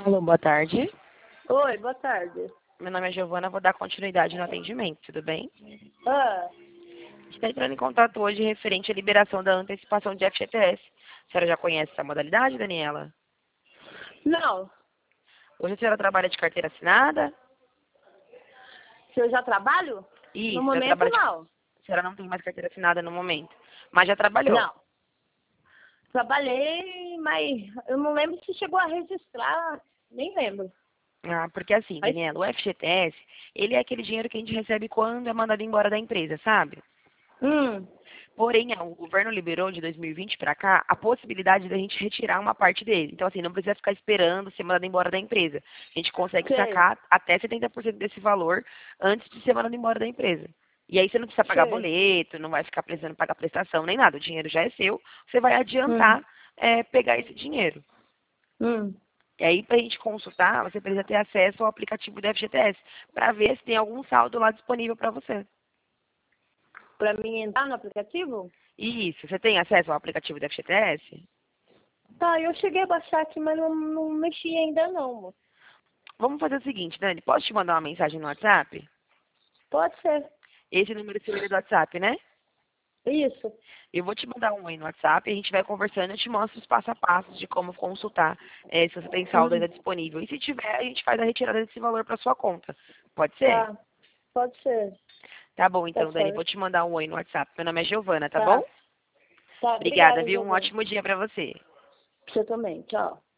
Alô, boa tarde. Oi, boa tarde. Meu nome é Giovana, vou dar continuidade no atendimento, tudo bem? Ah, A gente está entrando em contato hoje referente à liberação da antecipação de FGTS. A senhora já conhece essa modalidade, Daniela? não, Hoje a senhora trabalha de carteira assinada? se eu já trabalho? No Isso, já momento, trabalha de... não. A senhora não tem mais carteira assinada no momento, mas já trabalhou. Não. Trabalhei, mas eu não lembro se chegou a registrar, nem lembro. Ah, porque assim, Mas, Daniela, o FGTS, ele é aquele dinheiro que a gente recebe quando é mandado embora da empresa, sabe? hum, Porém, o governo liberou de 2020 para cá a possibilidade da gente retirar uma parte dele. Então, assim, não precisa ficar esperando ser mandado embora da empresa. A gente consegue sei, sacar até 70% desse valor antes de ser mandado embora da empresa. E aí você não precisa pagar sei. boleto, não vai ficar precisando pagar prestação nem nada. O dinheiro já é seu, você vai Hum, adiantar pegar esse dinheiro. hum. E aí, para a gente consultar, você precisa ter acesso ao aplicativo do FGTS para ver se tem algum saldo lá disponível para você. Pra mim entrar no aplicativo? Isso, você tem acesso ao aplicativo do FGTS? Tá, eu cheguei a baixar aqui, mas não mexi ainda não, moço. Vamos fazer o seguinte, Dani, posso te mandar uma mensagem no WhatsApp? Pode ser. Esse número seu é do WhatsApp, né? Isso. Eu vou te mandar um aí no WhatsApp, a gente vai conversando e eu te mostro os passo a passo de como consultar se você tem saldo Hum, ainda disponível. E se tiver, a gente faz a retirada desse valor para sua conta. Pode ser? tá, pode ser. Tá bom, Tá então, Dani, vou certo. te mandar um oi no WhatsApp. Meu nome é Giovana, tá bom? Tá, Obrigada, obrigada, viu? Um Giovana. ótimo dia para você. Você também, tchau.